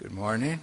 Good morning.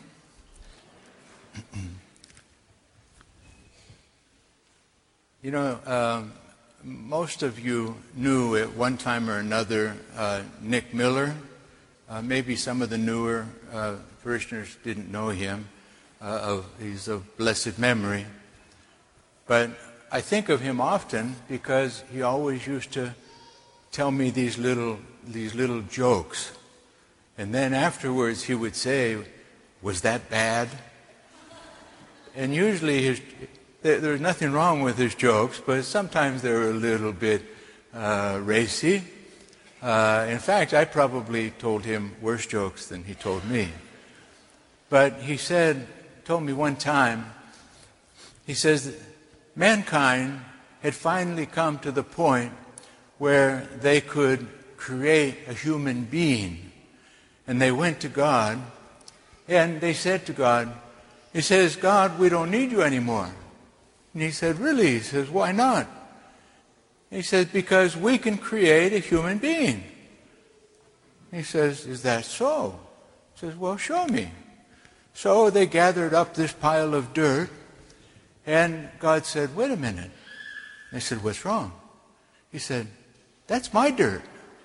Most of you knew at one time or another Nick Miller. Maybe some of the newer parishioners didn't know him. He's of blessed memory. But I think of him often because he always used to tell me these little jokes. And then afterwards he would say, "Was that bad?" And usually there's nothing wrong with his jokes, but sometimes they're a little bit racy. In fact, I probably told him worse jokes than he told me. But he told me one time, he says that mankind had finally come to the point where they could create a human being. And they went to God, and they said to God, he says, "God, we don't need you anymore." And he said, "Really?" He says, "Why not?" He says, "Because we can create a human being." He says, "Is that so?" He says, "Well, show me." So they gathered up this pile of dirt, and God said, "Wait a minute." They said, "What's wrong?" He said, "That's my dirt."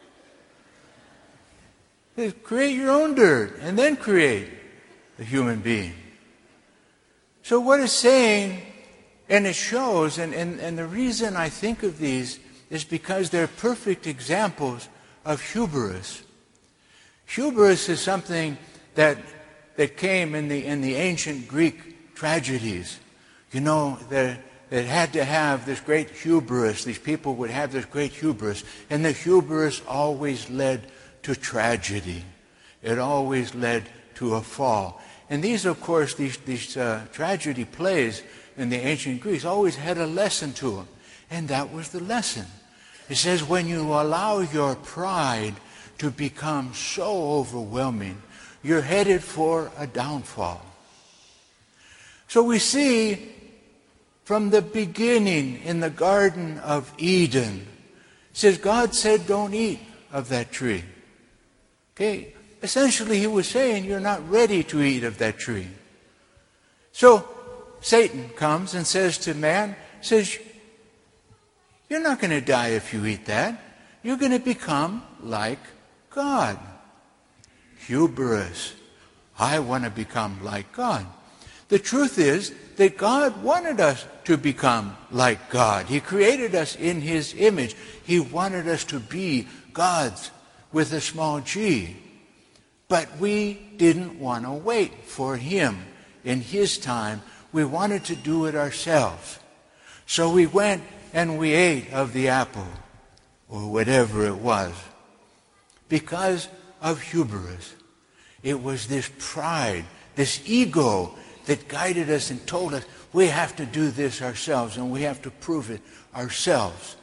He said, "Create your own dirt, and then create a human being." So what it's saying, and it shows, and the reason I think of these is because they're perfect examples of hubris. Hubris is something that came in the ancient Greek tragedies. You know, that had to have this great hubris. These people would have this great hubris, and the hubris always led to tragedy. It always led to a fall. And these, of course, these tragedy plays in the ancient Greeks always had a lesson to them. And that was the lesson. It says, when you allow your pride to become so overwhelming, you're headed for a downfall. So we see from the beginning in the Garden of Eden, it says God said, "Don't eat of that tree." Okay, essentially he was saying you're not ready to eat of that tree. So Satan comes and says to man, says, "You're not going to die if you eat that. You're going to become like God." Hubris. I want to become like God. The truth is that God wanted us to become like God. He created us in His image. He wanted us to be God's with a small g. But we didn't want to wait for Him in His time. We wanted to do it ourselves. So we went and we ate of the apple, or whatever it was, because of hubris. It was this pride, this ego that guided us and told us we have to do this ourselves and we have to prove it ourselves.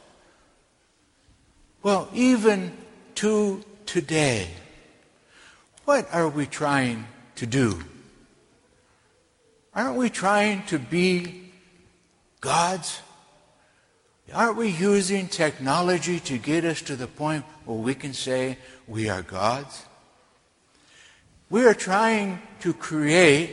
Well, even to today, what are we trying to do? Aren't we trying to be gods? Aren't we using technology to get us to the point where we can say we are gods? We are trying to create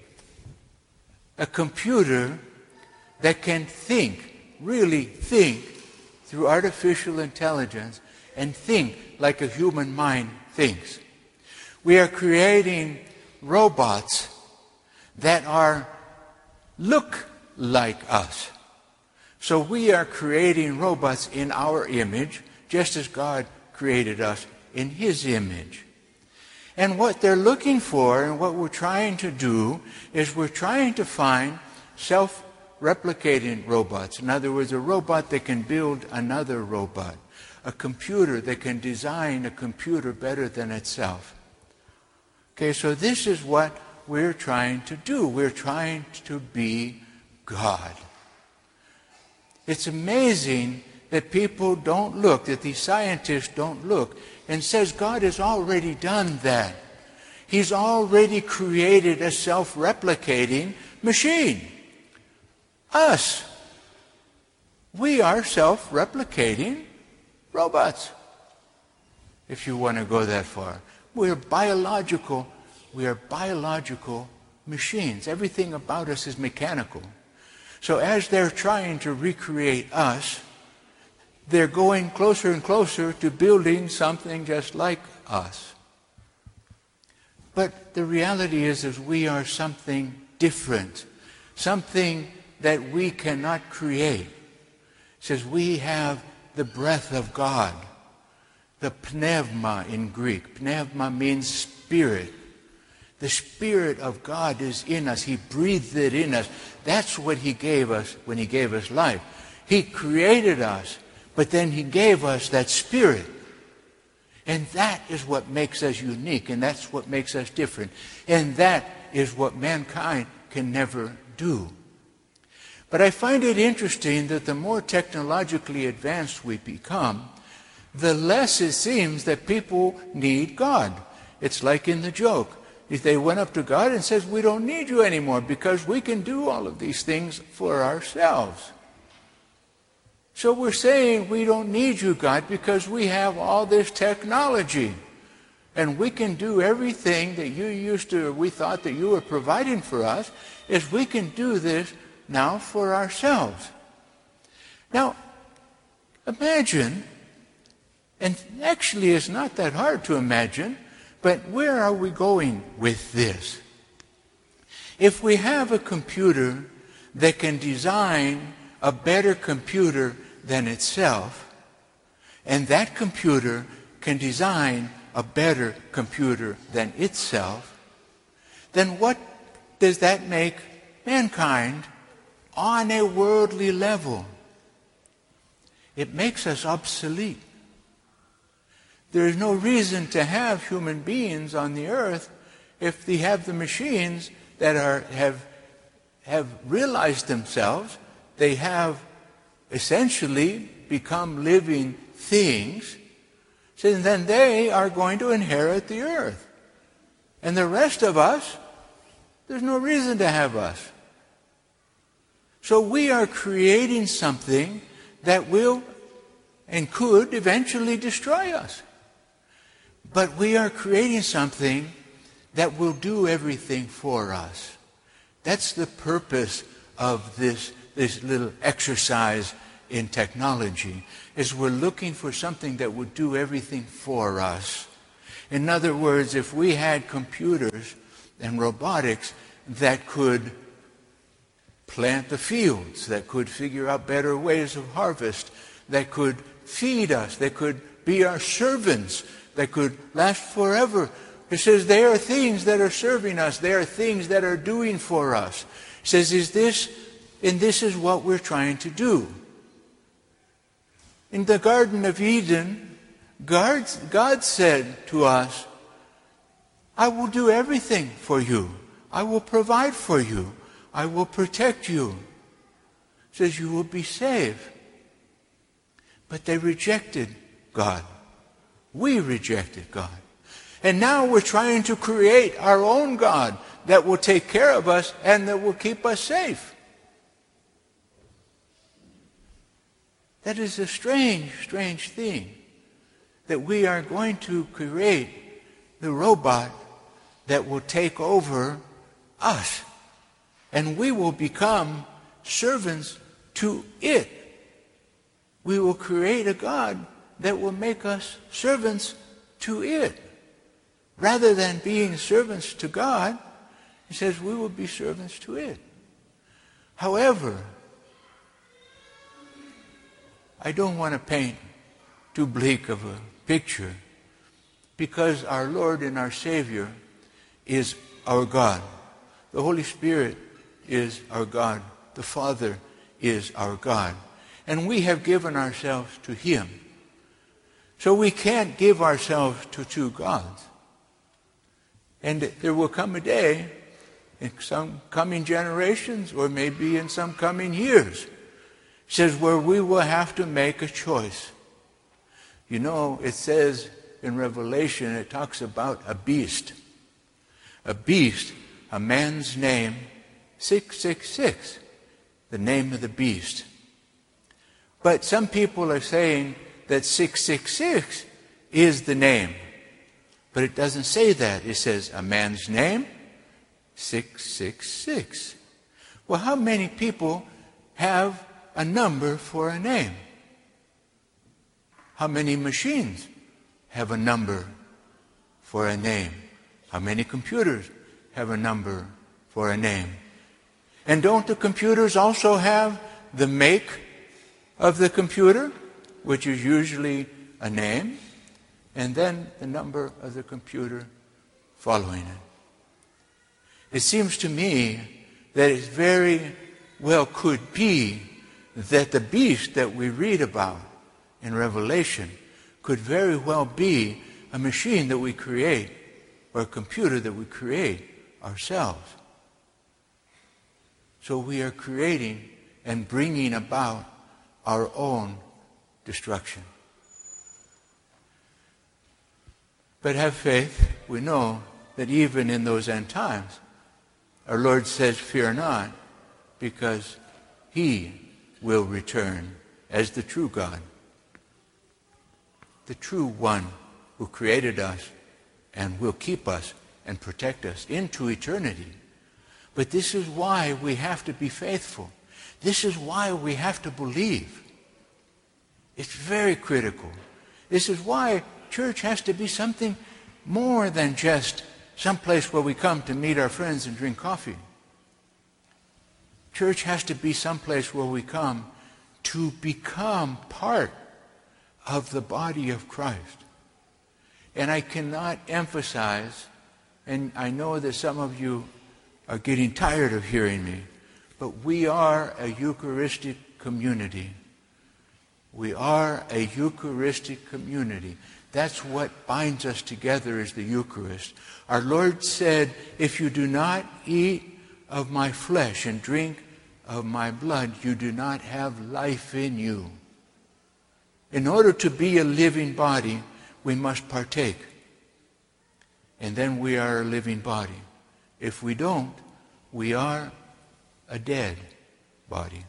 a computer that can really think through artificial intelligence and think like a human mind thinks. We are creating robots that look like us. So we are creating robots in our image, just as God created us in His image. And what they're looking for and what we're trying to do is we're trying to find self-replicating robots. In other words, a robot that can build another robot. A computer that can design a computer better than itself. Okay, so this is what we're trying to do. We're trying to be God. It's amazing that people don't look, that these scientists don't look, and says God has already done that. He's already created a self-replicating machine. Us. We are self-replicating robots, if you want to go that far. We're biological We are biological machines. Everything about us is mechanical. So as they're trying to recreate us, they're going closer and closer to building something just like us. But the reality is we are something different, something that we cannot create. It says we have the breath of God, the pneuma in Greek. Pneuma means spirit. The Spirit of God is in us. He breathed it in us. That's what He gave us when He gave us life. He created us, but then He gave us that Spirit. And that is what makes us unique, and that's what makes us different. And that is what mankind can never do. But I find it interesting that the more technologically advanced we become, the less it seems that people need God. It's like in the joke. If they went up to God and says, we don't need you anymore because we can do all of these things for ourselves. So we're saying we don't need you, God, because we have all this technology. And we can do everything that you used to, or we thought that you were providing for us, is we can do this now for ourselves. Now, imagine, and actually it's not that hard to imagine, but where are we going with this? If we have a computer that can design a better computer than itself, and that computer can design a better computer than itself, then what does that make mankind on a worldly level? It makes us obsolete. There is no reason to have human beings on the earth if they have the machines that have realized themselves. They have essentially become living things. So then they are going to inherit the earth. And the rest of us, there's no reason to have us. So we are creating something that will and could eventually destroy us. But we are creating something that will do everything for us. That's the purpose of this little exercise in technology, is we're looking for something that would do everything for us. In other words, if we had computers and robotics that could plant the fields, that could figure out better ways of harvest, that could feed us, that could be our servants, that could last forever. It says they are things that are serving us. They are things that are doing for us. It says, this is what we're trying to do. In the Garden of Eden, God said to us, I will do everything for you. I will provide for you. I will protect you. It says you will be saved. But they rejected God. We rejected God. And now we're trying to create our own God that will take care of us and that will keep us safe. That is a strange, strange thing. That we are going to create the robot that will take over us. And we will become servants to it. We will create a God that will make us servants to it. Rather than being servants to God, He says we will be servants to it. However, I don't want to paint too bleak of a picture, because our Lord and our Savior is our God. The Holy Spirit is our God. The Father is our God. And we have given ourselves to Him. So we can't give ourselves to two gods. And there will come a day, in some coming generations, or maybe in some coming years, says where we will have to make a choice. You know, it says in Revelation, it talks about a beast. A beast, a man's name, 666, the name of the beast. But some people are saying that 666 is the name. But it doesn't say that. It says a man's name, 666. Well, how many people have a number for a name? How many machines have a number for a name? How many computers have a number for a name? And don't the computers also have the make of the computer, which is usually a name, and then the number of the computer following it? It seems to me that it very well could be that the beast that we read about in Revelation could very well be a machine that we create, or a computer that we create ourselves. So we are creating and bringing about our own destruction. But have faith. We know that even in those end times, our Lord says, fear not, because He will return as the true God, the true one who created us and will keep us and protect us into eternity. But this is why we have to be faithful. This is why we have to believe. It's very critical. This is why church has to be something more than just some place where we come to meet our friends and drink coffee. Church has to be some place where we come to become part of the body of Christ. And I cannot emphasize, and I know that some of you are getting tired of hearing me, but we are a Eucharistic community. We are a Eucharistic community. That's what binds us together, is the Eucharist. Our Lord said, if you do not eat of my flesh and drink of my blood, you do not have life in you. In order to be a living body, we must partake. And then we are a living body. If we don't, we are a dead body.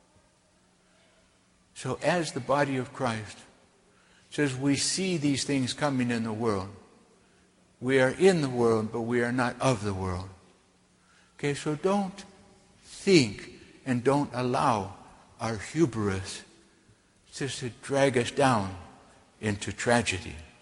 So as the body of Christ, says we see these things coming in the world. We are in the world, but we are not of the world. Okay, so don't think and don't allow our hubris just to drag us down into tragedy.